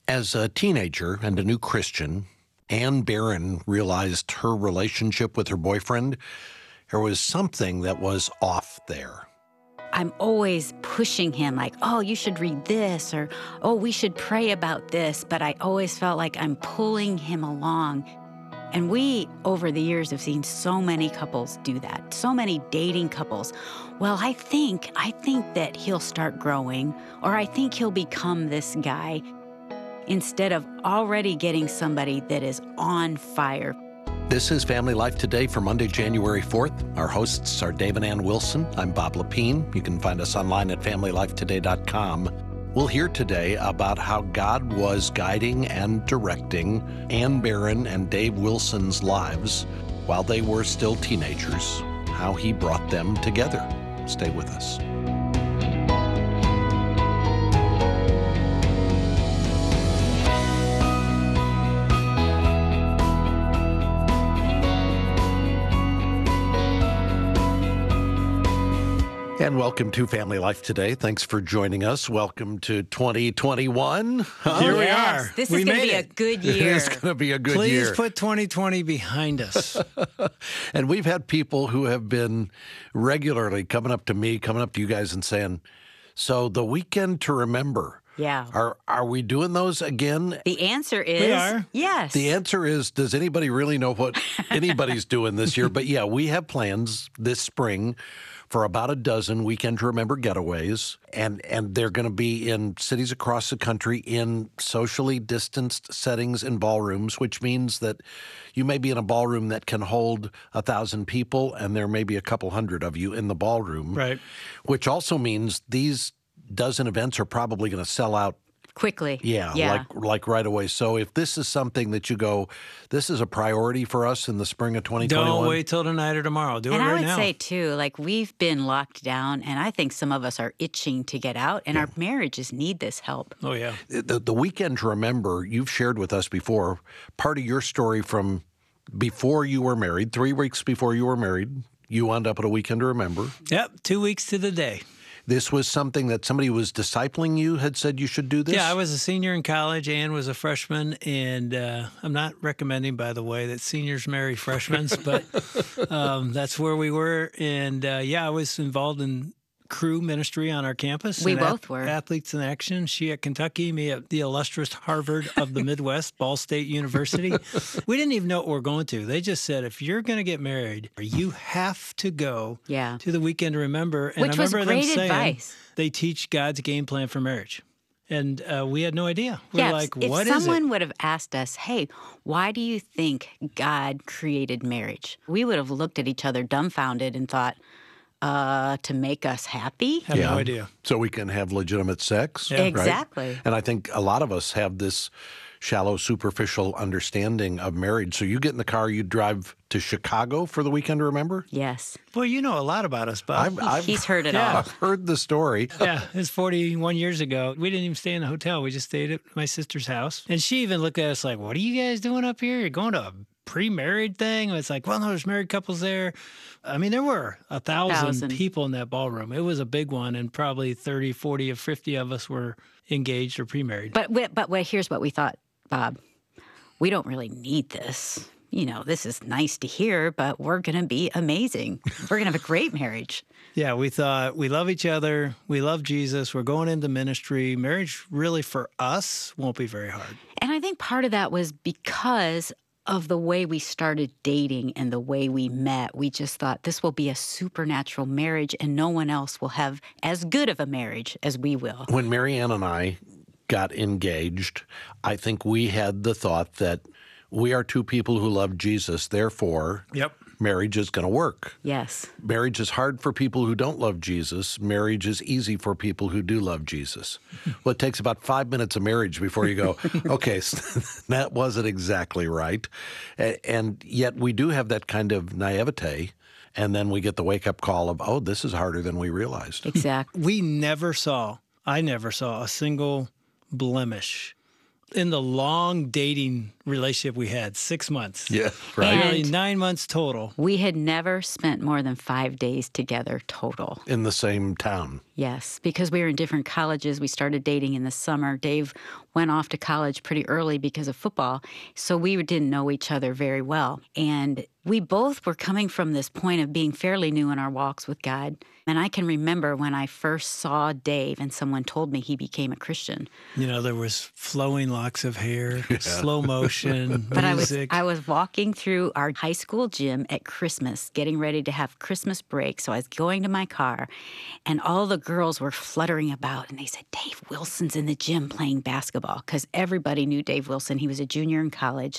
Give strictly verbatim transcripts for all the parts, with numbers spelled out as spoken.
As a teenager and a new Christian, Anne Barron realized her relationship with her boyfriend, there was something that was off there. I'm always pushing him like, oh, you should read this, or, oh, we should pray about this. But I always felt like I'm pulling him along. And we, over the years, have seen so many couples do that, so many dating couples. Well, I think, I think that he'll start growing, or I think he'll become this guy, instead of already getting somebody that is on fire. This is Family Life Today for Monday, January fourth. Our hosts are Dave and Ann Wilson. I'm Bob Lepine. You can find us online at family life today dot com. We'll hear today about how God was guiding and directing Anne Barron and Dave Wilson's lives while they were still teenagers, how he brought them together. Stay with us. And welcome to Family Life Today. Thanks for joining us. Welcome to twenty twenty-one. Huh? Here we Yes, are. This we is going to made be a it. good year. It's going to be a good Please year. put twenty twenty behind us. And we've had people who have been regularly coming up to me, coming up to you guys and saying, so the weekend to remember, Yeah. are are we doing those again? The answer is We are. yes. The answer is, does anybody really know what anybody's doing this year? But yeah, we have plans this spring for about a dozen Weekend to Remember getaways, and, and they're going to be in cities across the country in socially distanced settings in ballrooms, which means that you may be in a ballroom that can hold a thousand people, and there may be a couple hundred of you in the ballroom. Right. Which also means these dozen events are probably going to sell out Quickly. yeah, Yeah. like like right away. So if this is something that you go, this is a priority for us in the spring of twenty twenty-one. Don't wait till tonight or tomorrow. Do And it I right would now. say, too, like we've been locked down, and I think some of us are itching to get out, and our marriages need this help. oh, yeah. The, the weekend to remember, you've shared with us before, part of your story from before you were married, three weeks before you were married, you wound up at a weekend to remember. Yep, two weeks to the day. This was something that somebody who was discipling you had said you should do this? Yeah, I was a senior in college. Ann was a freshman. And uh, I'm not recommending, by the way, that seniors marry freshmen, but um, that's where we were. And uh, yeah, I was involved in crew ministry on our campus. We and both ath- were. Athletes in Action. She at Kentucky, me at the illustrious Harvard of the Midwest, Ball State University. We didn't even know what we we're going to. They just said, if you're going to get married, you have to go Yeah. to the Weekend to Remember. And Which I was remember great them saying advice. they teach God's game plan for marriage. And uh, we had no idea. We Yeah, were like, if what is someone it? would have asked us, hey, why do you think God created marriage? We would have looked at each other dumbfounded and thought, uh, to make us happy? Have no idea. So we can have legitimate sex. Yeah. right? Exactly. And I think a lot of us have this shallow, superficial understanding of marriage. So you get in the car, you drive to Chicago for the weekend to remember? Yes. Well, you know a lot about us, Bob. I've, I've, He's heard it Yeah. all. I've heard the story. Yeah, it's forty-one years ago. We didn't even stay in the hotel. We just stayed at my sister's house. And she even looked at us like, what are you guys doing up here? You're going to a pre-married thing? And it's like, well, no, there's married couples there. I mean, there were a thousand, Thousand. people in that ballroom. It was a big one, and probably thirty, forty, or fifty of us were engaged or pre-married. But we- but well, here's what we thought, Bob. We don't really need this. You know, this is nice to hear, but we're going to be amazing. We're going to have a great marriage. Yeah, we thought we love each other. We love Jesus. We're going into ministry. Marriage really for us won't be very hard. And I think part of that was because of the way we started dating and the way we met. We just thought this will be a supernatural marriage, and no one else will have as good of a marriage as we will. When Marianne and I got engaged, I think we had the thought that we are two people who love Jesus, therefore Yep. marriage is going to work. Yes. Marriage is hard for people who don't love Jesus. Marriage is easy for people who do love Jesus. Well, it takes about five minutes of marriage before you go, okay, that wasn't exactly right. A- And yet we do have that kind of naivete, and then we get the wake-up call of, oh, this is harder than we realized. Exactly. We never saw, I never saw a single blemish in the long dating relationship we had, six months. Yeah, right. And- Really, nine months total. We had never spent more than five days together total. In the same town. Yes, because we were in different colleges. We started dating in the summer. Dave went off to college pretty early because of football, so we didn't know each other very well. And we both were coming from this point of being fairly new in our walks with God. And I can remember when I first saw Dave and someone told me he became a Christian. You know, there was flowing locks of hair, slow motion, But I was music. I was walking through our high school gym at Christmas, getting ready to have Christmas break. So I was going to my car, and all the girls were fluttering about, and they said, Dave Wilson's in the gym playing basketball, because everybody knew Dave Wilson. He was a junior in college,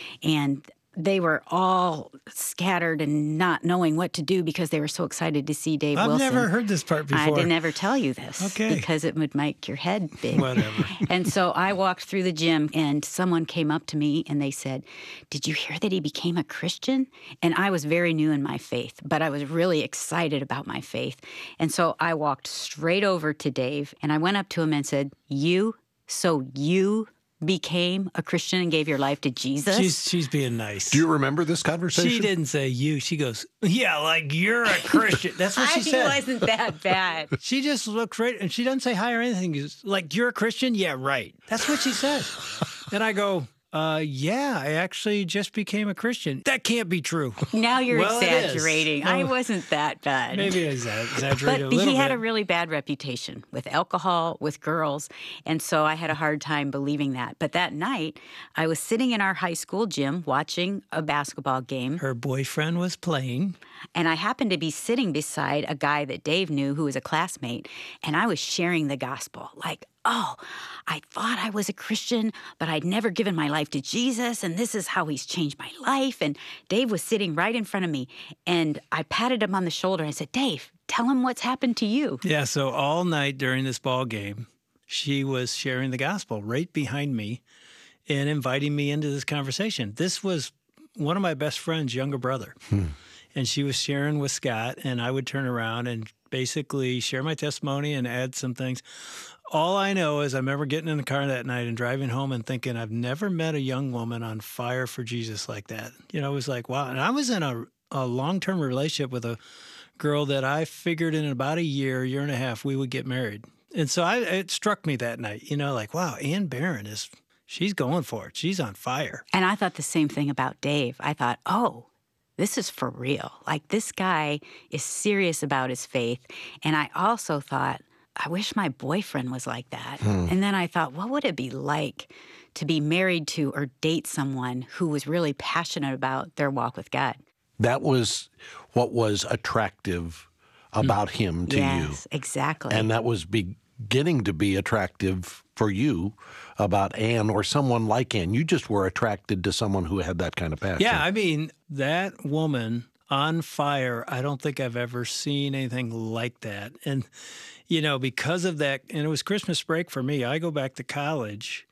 and they were all scattered and not knowing what to do because they were so excited to see Dave I've Wilson. never heard this part before. I didn't ever tell you this Okay. because it would make your head big. Whatever. And so I walked through the gym, and someone came up to me and they said, did you hear that he became a Christian? And I was very new in my faith, but I was really excited about my faith. And so I walked straight over to Dave, and I went up to him and said, you, so you became a Christian and gave your life to Jesus? She's she's being nice. Do you remember this conversation? She didn't say you. She goes, yeah, like you're a Christian. That's what she I said. wasn't that bad. She just looks right, and she doesn't say hi or anything. She's like, you're a Christian? Yeah, right. That's what she says. And I go, uh, yeah, I actually just became a Christian. That can't be true. Now you're Well, it is. exaggerating. I No. wasn't that bad. Maybe I exa- exaggerated But a little he had bit. a really bad reputation with alcohol, with girls. And so I had a hard time believing that. But that night, I was sitting in our high school gym watching a basketball game. Her boyfriend was playing. And I happened to be sitting beside a guy that Dave knew who was a classmate. And I was sharing the gospel like, oh, I thought I was a Christian, but I'd never given my life to Jesus, and this is how he's changed my life. And Dave was sitting right in front of me, and I patted him on the shoulder. I said, Dave, tell him what's happened to you. Yeah, so all night during this ball game, she was sharing the gospel right behind me and inviting me into this conversation. This was one of my best friend's younger brother. Hmm. And she was sharing with Scott, and I would turn around and basically share my testimony and add some things. All I know is I remember getting in the car that night and driving home and thinking, I've never met a young woman on fire for Jesus like that. You know, it was like, wow. And I was in a, a long-term relationship with a girl that I figured in about a year, year and a half, we would get married. And so I, it struck me that night, you know, like, wow, Ann Barron is, she's going for it. She's on fire. And I thought the same thing about Dave. I thought, oh, this is for real. Like, this guy is serious about his faith. And I also thought, I wish my boyfriend was like that. Hmm. And then I thought, what would it be like to be married to or date someone who was really passionate about their walk with God? That was what was attractive about him to Yes, exactly. you. And that was beginning to be attractive for you about Ann or someone like Ann. You just were attracted to someone who had that kind of passion. Yeah, I mean, that woman on fire, I don't think I've ever seen anything like that. And, you know, because of that, and it was Christmas break for me, I go back to college,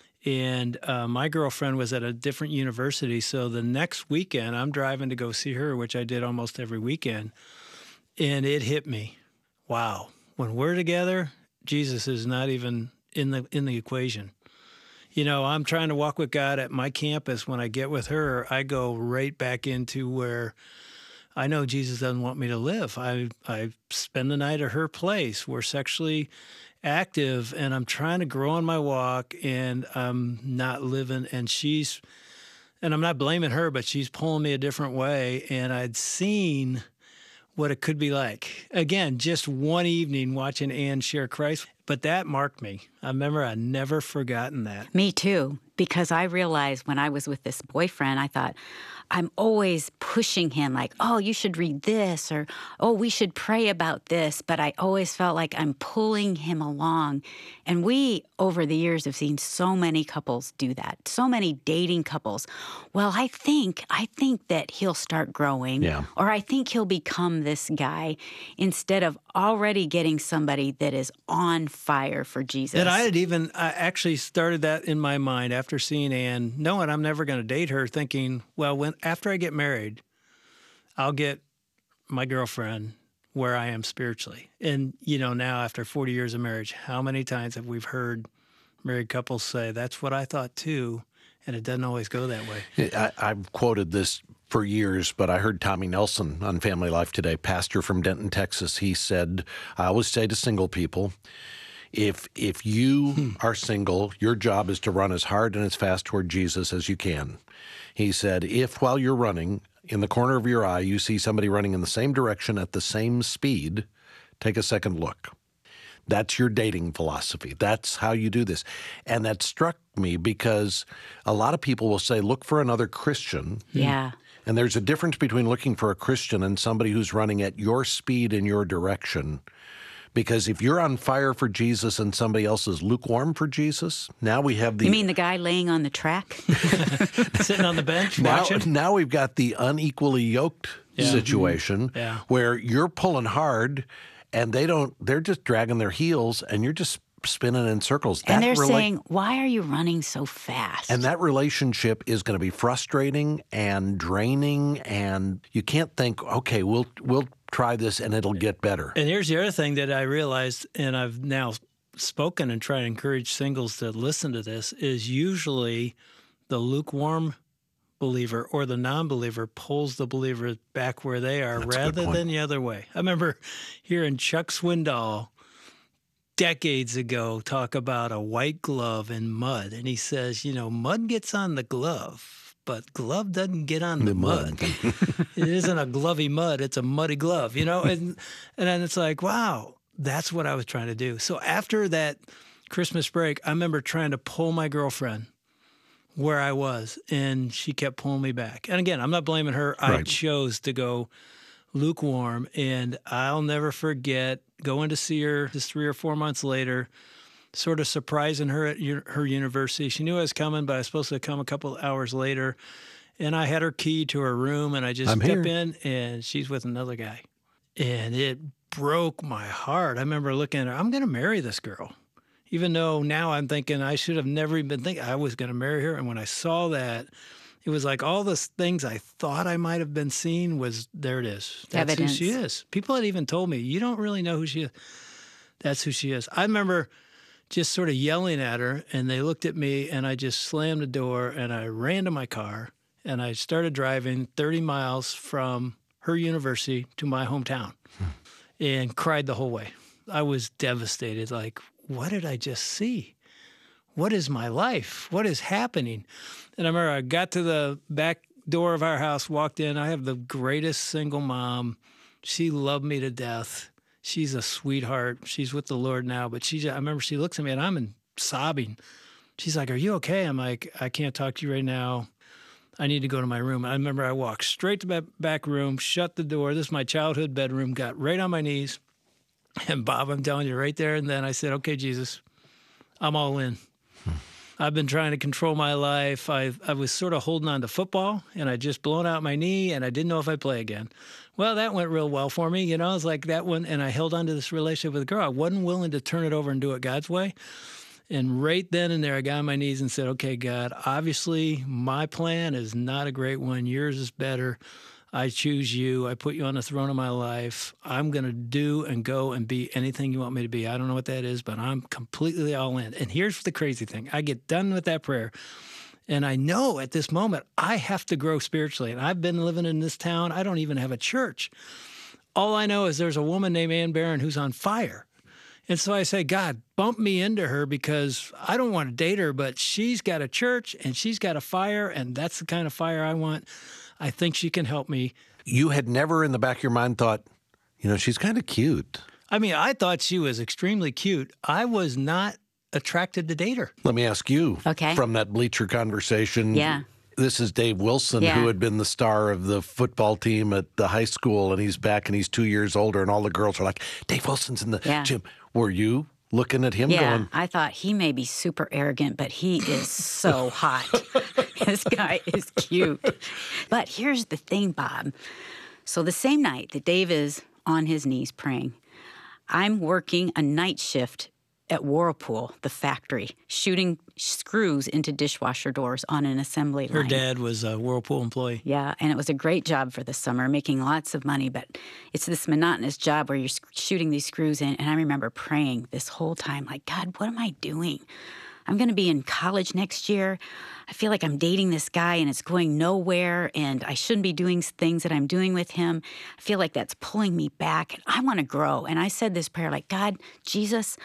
and uh, my girlfriend was at a different university. So the next weekend, I'm driving to go see her, which I did almost every weekend. And it hit me. Wow. When we're together, Jesus is not even in the in the equation. You know, I'm trying to walk with God at my campus. When I get with her, I go right back into where I know Jesus doesn't want me to live. I I spend the night at her place. We're sexually active, and I'm trying to grow in my walk, and I'm not living. And she's, and I'm not blaming her, but she's pulling me a different way. And I'd seen what it could be like. Again, just one evening watching Ann share Christ, but that marked me. I remember I'd never forgotten that. Me too, because I realized when I was with this boyfriend, I thought, I'm always pushing him like, oh, you should read this, or, oh, we should pray about this. But I always felt like I'm pulling him along. And we, over the years, have seen so many couples do that, so many dating couples. Well, I think, I think that he'll start growing, Yeah. or I think he'll become this guy, instead of already getting somebody that is on fire for Jesus. And I had even I actually started that in my mind after seeing Ann, knowing I'm never going to date her, thinking, well, when after I get married, I'll get my girlfriend where I am spiritually. And, you know, now after forty years of marriage, how many times have we heard married couples say, that's what I thought too. And it doesn't always go that way. I, I've quoted this for years, but I heard Tommy Nelson on Family Life Today, pastor from Denton, Texas. He said, I always say to single people, if if you hmm. are single, your job is to run as hard and as fast toward Jesus as you can. He said, if while you're running, in the corner of your eye, you see somebody running in the same direction at the same speed, take a second look. That's your dating philosophy. That's how you do this. And that struck me because a lot of people will say, look for another Christian. Yeah. And there's a difference between looking for a Christian and somebody who's running at your speed in your direction. Because if you're on fire for Jesus and somebody else is lukewarm for Jesus, now we have the... You mean the guy laying on the track? Sitting on the bench now, watching? Now we've got the unequally yoked yeah. situation yeah. where you're pulling hard and they don't, they're just dragging their heels and you're just spinning in circles. And that they're rela- saying, why are you running so fast? And that relationship is going to be frustrating and draining, and you can't think, okay, we'll we'll try this and it'll get better. And here's the other thing that I realized, and I've now spoken and tried to encourage singles to listen to this, is usually the lukewarm believer or the non-believer pulls the believer back where they are That's rather than the other way. I remember hearing Chuck Swindoll decades ago talk about a white glove and mud. And he says, you know, mud gets on the glove, but glove doesn't get on the, the mud. mud. It isn't a glovey mud. It's a muddy glove, you know? And, and then it's like, wow, that's what I was trying to do. So after that Christmas break, I remember trying to pull my girlfriend where I was, and she kept pulling me back. And again, I'm not blaming her. Right. I chose to go lukewarm, and I'll never forget going to see her just three or four months later, sort of surprising her at u- her university. She knew I was coming, but I was supposed to come a couple of hours later, and I had her key to her room, and I just I'm step here. in, and she's with another guy. And it broke my heart. I remember looking at her, I'm going to marry this girl. Even though now I'm thinking I should have never even thinking I was going to marry her. And when I saw that, it was like all the things I thought I might have been seeing was, there it is. That's Evidence. who she is. People had even told me, you don't really know who she is. That's who she is. I remember just sort of yelling at her, and they looked at me, and I just slammed the door, and I ran to my car, and I started driving thirty miles from her university to my hometown hmm. and cried the whole way. I was devastated, like, what did I just see? What is my life? What is happening? And I remember I got to the back door of our house, walked in. I have the greatest single mom. She loved me to death. She's a sweetheart. She's with the Lord now. But she, I remember she looks at me, and I'm in sobbing. She's like, are you okay? I'm like, I can't talk to you right now. I need to go to my room. I remember I walked straight to the back room, shut the door. This is my childhood bedroom, got right on my knees. And Bob, I'm telling you right there and then, I said, okay, Jesus, I'm all in. Hmm. I've been trying to control my life. I I was sort of holding on to football, and I just blown out my knee, and I didn't know if I'd play again. Well, that went real well for me. You know, it's like that one, and I held on to this relationship with a girl. I wasn't willing to turn it over and do it God's way. And right then and there, I got on my knees and said, okay, God, obviously my plan is not a great one. Yours is better. I choose you. I put you on the throne of my life. I'm going to do and go and be anything you want me to be. I don't know what that is, but I'm completely all in. And here's the crazy thing. I get done with that prayer, and I know at this moment I have to grow spiritually. And I've been living in this town. I don't even have a church. All I know is there's a woman named Ann Barron who's on fire. And so I say, God, bump me into her, because I don't want to date her, but she's got a church and she's got a fire, and that's the kind of fire I want. I think she can help me. You had never in the back of your mind thought, you know, she's kind of cute. I mean, I thought she was extremely cute. I was not attracted to date her. Let me ask you, okay. from that bleacher conversation. Yeah. This is Dave Wilson, yeah. who had been the star of the football team at the high school, and he's back and he's two years older, and all the girls are like, Dave Wilson's in the yeah. gym. Were you looking at him yeah, going? I thought he may be super arrogant, but he is so hot. This guy is cute. But here's the thing, Bob. So the same night that Dave is on his knees praying, I'm working a night shift at Whirlpool, the factory, shooting screws into dishwasher doors on an assembly line. Her dad was a Whirlpool employee. Yeah, and it was a great job for the summer, making lots of money, but it's this monotonous job where you're shooting these screws in, and I remember praying this whole time, like, God, what am I doing? I'm going to be in college next year. I feel like I'm dating this guy and it's going nowhere and I shouldn't be doing things that I'm doing with him. I feel like that's pulling me back and I want to grow. And I said this prayer like, God, Jesus,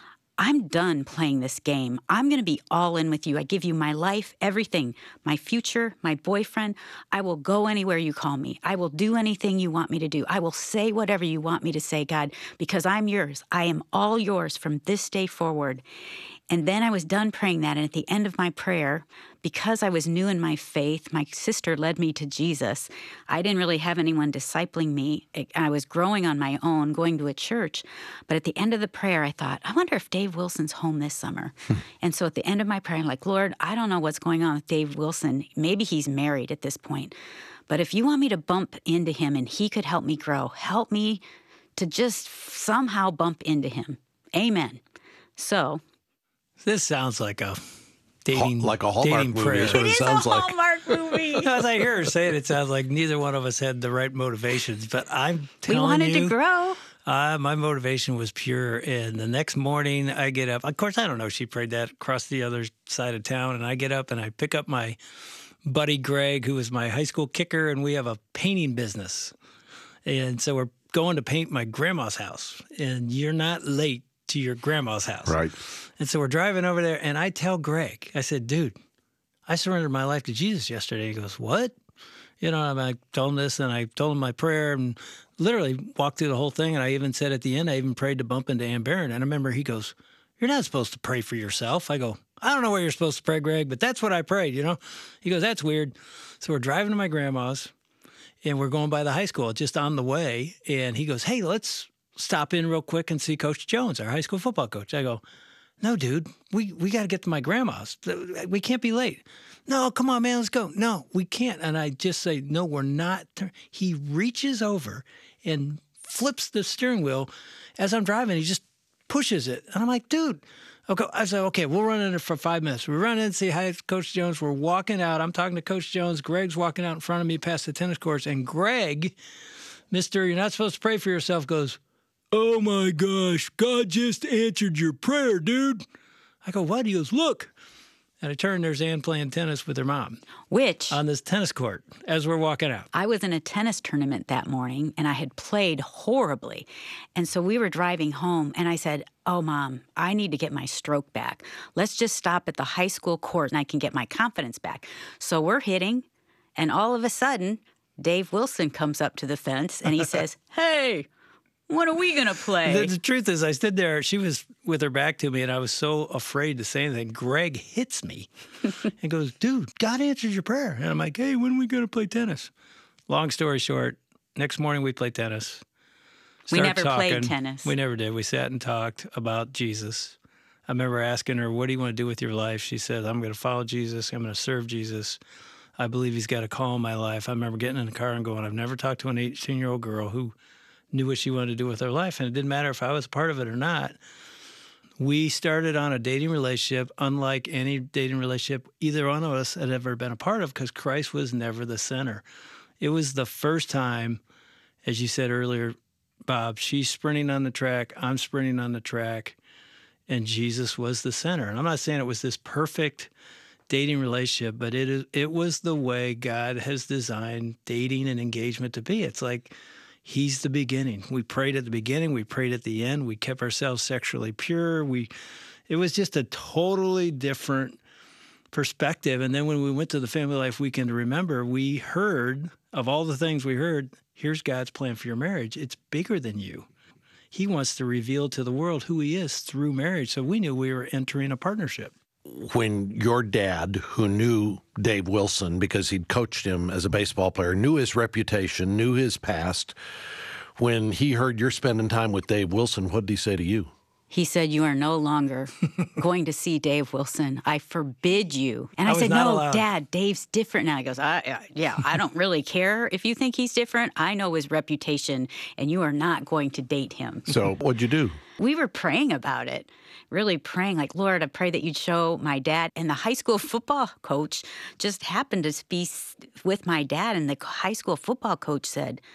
I'm done playing this game. I'm going to be all in with you. I give you my life, everything, my future, my boyfriend. I will go anywhere you call me. I will do anything you want me to do. I will say whatever you want me to say, God, because I'm yours. I am all yours from this day forward. And then I was done praying that. And at the end of my prayer, because I was new in my faith, my sister led me to Jesus. I didn't really have anyone discipling me. I was growing on my own, going to a church. But at the end of the prayer, I thought, I wonder if Dave Wilson's home this summer. And so at the end of my prayer, I'm like, Lord, I don't know what's going on with Dave Wilson. Maybe he's married at this point. But if you want me to bump into him and he could help me grow, help me to just somehow bump into him. Amen. So this sounds like a dating, like a Hallmark dating movie. prayer. Is what it it is sounds a like. Hallmark movie. As I hear her say it, it sounds like neither one of us had the right motivations. But I'm We telling wanted you, to grow. Uh, my motivation was pure. And the next morning I get up. Of course, I don't know. She prayed that across the other side of town. And I get up and I pick up my buddy Greg, who was my high school kicker. And we have a painting business. And so we're going to paint my grandma's house. And you're not late to your grandma's house. Right. And so we're driving over there. And I tell Greg, I said, dude, I surrendered my life to Jesus yesterday. He goes, what? You know, and I told him this and I told him my prayer and literally walked through the whole thing. And I even said at the end, I even prayed to bump into Ann Barron. And I remember he goes, you're not supposed to pray for yourself. I go, I don't know where you're supposed to pray, Greg, but that's what I prayed, you know? He goes, that's weird. So we're driving to my grandma's and we're going by the high school just on the way. And he goes, hey, let's stop in real quick and see Coach Jones, our high school football coach. I go, no, dude, we, we got to get to my grandma's. We can't be late. No, come on, man, let's go. No, we can't. And I just say, no, we're not. He reaches over and flips the steering wheel as I'm driving. He just pushes it. And I'm like, dude. Okay. I said, okay, we'll run in it for five minutes. We run in and see hi, Coach Jones. We're walking out. I'm talking to Coach Jones. Greg's walking out in front of me past the tennis courts. And Greg, Mister You're not supposed to pray for yourself, goes, oh, my gosh, God just answered your prayer, dude. I go, what? He goes, look. And I turn, there's Ann playing tennis with her mom. Which on this tennis court as we're walking out. I was in a tennis tournament that morning, and I had played horribly. And so we were driving home, and I said, oh, Mom, I need to get my stroke back. Let's just stop at the high school court, and I can get my confidence back. So we're hitting, and all of a sudden, Dave Wilson comes up to the fence, and he says, hey, when are we going to play? The, the truth is, I stood there. She was with her back to me, and I was so afraid to say anything. Greg hits me and goes, dude, God answered your prayer. And I'm like, hey, when are we going to play tennis? Long story short, next morning we played tennis. We Start never talking. played tennis. We never did. We sat and talked about Jesus. I remember asking her, what do you want to do with your life? She said, I'm going to follow Jesus. I'm going to serve Jesus. I believe he's got a call in my life. I remember getting in the car and going, I've never talked to an eighteen-year-old girl who knew what she wanted to do with her life, and it didn't matter if I was a part of it or not. We started on a dating relationship unlike any dating relationship either one of us had ever been a part of because Christ was never the center. It was the first time, as you said earlier, Bob, she's sprinting on the track, I'm sprinting on the track, and Jesus was the center. And I'm not saying it was this perfect dating relationship, but it is, it was the way God has designed dating and engagement to be. It's like he's the beginning. We prayed at the beginning. We prayed at the end. We kept ourselves sexually pure. We, it was just a totally different perspective. And then when we went to the Family Life Weekend to Remember, we heard of all the things we heard, here's God's plan for your marriage. It's bigger than you. He wants to reveal to the world who he is through marriage. So we knew we were entering a partnership. When your dad, who knew Dave Wilson because he'd coached him as a baseball player, knew his reputation, knew his past, when he heard you're spending time with Dave Wilson, what did he say to you? He said, you are no longer going to see Dave Wilson. I forbid you. And I, I was said, not no, allowed. Dad, Dave's different now. He goes, I, uh, yeah, I don't really care if you think he's different. I know his reputation, and you are not going to date him. So what'd you do? We were praying about it, really praying like, Lord, I pray that you'd show my dad. And the high school football coach just happened to be with my dad, and the high school football coach said,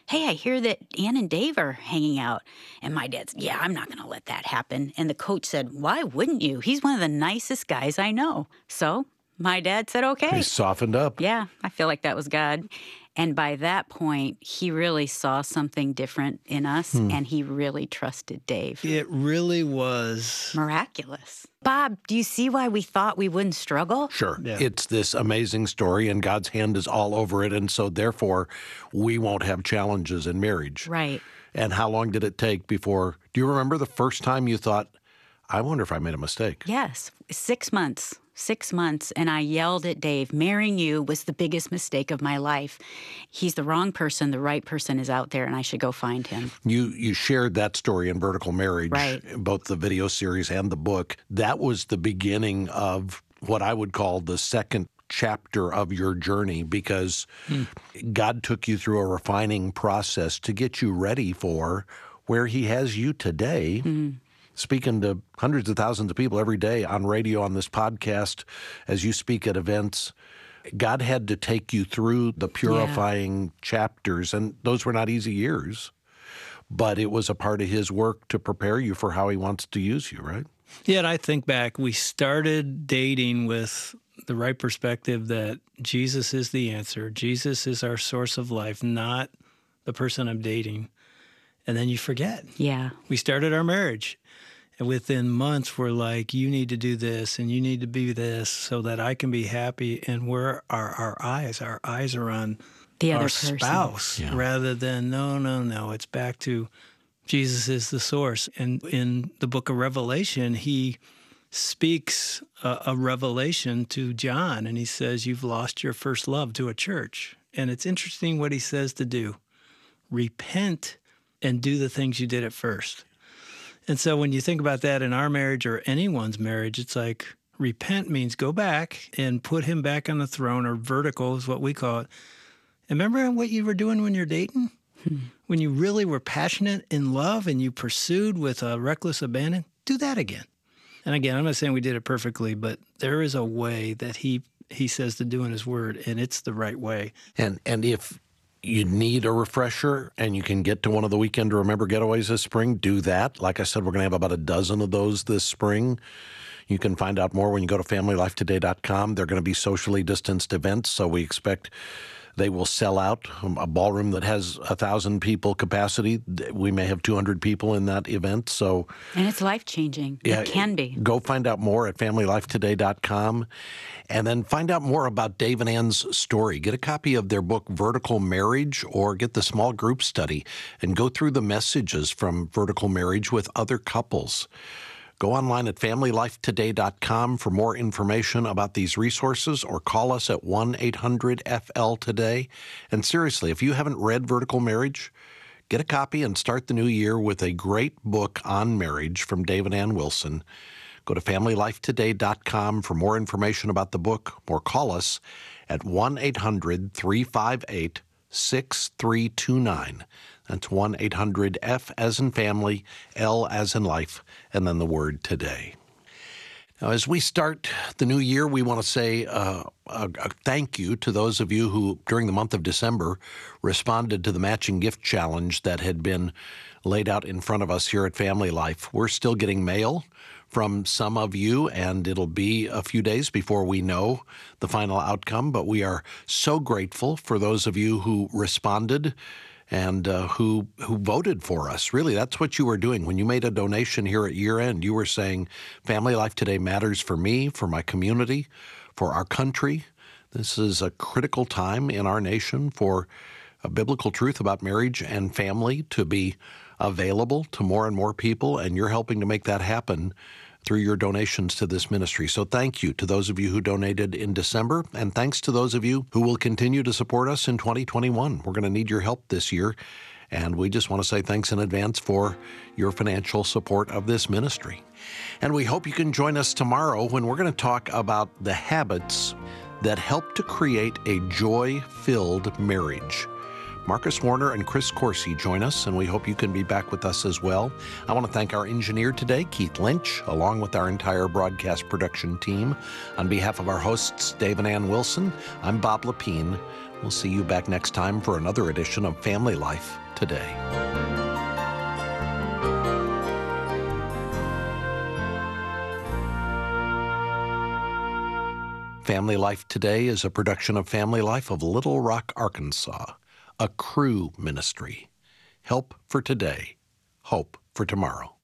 hey, I hear that Ann and Dave are hanging out. And my dad said, yeah, I'm not going to let that happen. And the coach said, why wouldn't you? He's one of the nicest guys I know. So my dad said, okay. He softened up. Yeah, I feel like that was God. And by that point, he really saw something different in us, hmm. and he really trusted Dave. It really was miraculous. Bob, do you see why we thought we wouldn't struggle? Sure. Yeah. It's this amazing story, and God's hand is all over it, and so therefore we won't have challenges in marriage. Right. And how long did it take before, do you remember the first time you thought, I wonder if I made a mistake? Yes, six months. Six months, and I yelled at Dave, marrying you was the biggest mistake of my life. He's the wrong person. The right person is out there, and I should go find him. You you shared that story in Vertical Marriage, right. both the video series and the book. That was the beginning of what I would call the second chapter of your journey, because hmm. God took you through a refining process to get you ready for where he has you today. Hmm. Speaking to hundreds of thousands of people every day on radio, on this podcast, as you speak at events, God had to take you through the purifying yeah. chapters, and those were not easy years, but it was a part of his work to prepare you for how he wants to use you, right? Yeah, and I think back, we started dating with the right perspective that Jesus is the answer. Jesus is our source of life, not the person I'm dating. And then you forget. Yeah. We started our marriage. And within months, we're like, you need to do this and you need to be this so that I can be happy. And where are our eyes? Our eyes are on the other our person. spouse yeah. rather than, no, no, no. It's back to Jesus is the source. And in the book of Revelation, he speaks a, a revelation to John. And he says, you've lost your first love, to a church. And it's interesting what he says to do. Repent and do the things you did at first. And so when you think about that in our marriage or anyone's marriage, it's like repent means go back and put him back on the throne, or vertical is what we call it. And remember what you were doing when you're dating? Hmm. When you really were passionate in love and you pursued with a reckless abandon? Do that again. And again, I'm not saying we did it perfectly, but there is a way that he he says to do in his word, and it's the right way. And and if you need a refresher and you can get to one of the Weekend to Remember getaways this spring, do that. Like I said, we're going to have about a dozen of those this spring. You can find out more when you go to family life today dot com. They're going to be socially distanced events, so we expect they will sell out. A ballroom that has one thousand people capacity, we may have two hundred people in that event. So, and it's life-changing. Yeah, it can be. Go find out more at family life today dot com. And then find out more about Dave and Ann's story. Get a copy of their book, Vertical Marriage, or get the small group study and go through the messages from Vertical Marriage with other couples. Go online at family life today dot com for more information about these resources, or call us at one eight hundred F L today. And seriously, if you haven't read Vertical Marriage, get a copy and start the new year with a great book on marriage from Dave and Ann Wilson. Go to family life today dot com for more information about the book, or call us at one eight hundred three five eight six three two nine. That's one eight hundred F as in family, L as in life, and then the word today. Now, as we start the new year, we want to say uh, a, a thank you to those of you who, during the month of December, responded to the matching gift challenge that had been laid out in front of us here at Family Life. We're still getting mail from some of you, and it'll be a few days before we know the final outcome, but we are so grateful for those of you who responded and uh, who who voted for us. Really, that's what you were doing. When you made a donation here at year end, you were saying, Family Life Today matters for me, for my community, for our country. This is a critical time in our nation for a biblical truth about marriage and family to be available to more and more people, and you're helping to make that happen through your donations to this ministry. So thank you to those of you who donated in December, and thanks to those of you who will continue to support us in twenty twenty-one. We're going to need your help this year, and we just want to say thanks in advance for your financial support of this ministry. And we hope you can join us tomorrow when we're going to talk about the habits that help to create a joy-filled marriage. Marcus Warner and Chris Corsi join us, and we hope you can be back with us as well. I want to thank our engineer today, Keith Lynch, along with our entire broadcast production team. On behalf of our hosts, Dave and Ann Wilson, I'm Bob Lepine. We'll see you back next time for another edition of Family Life Today. Family Life Today is a production of Family Life of Little Rock, Arkansas, a Cru ministry. Help for today, hope for tomorrow.